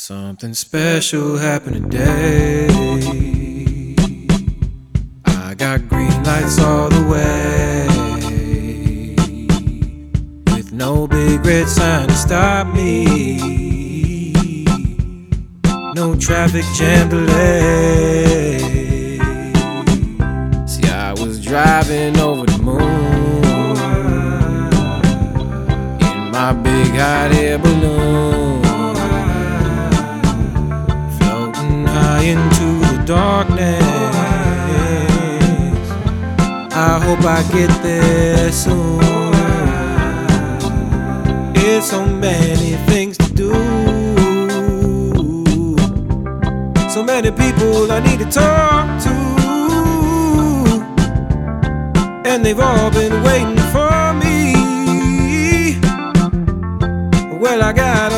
Something special happened today. I got green lights all the way, with no big red sign to stop me, no traffic jam delay. See, I was driving over the moon in my big hot air balloon, into the darkness. I hope I get there soon. It's so many things to do, so many people I need to talk to, and they've all been waiting for me. Well, I got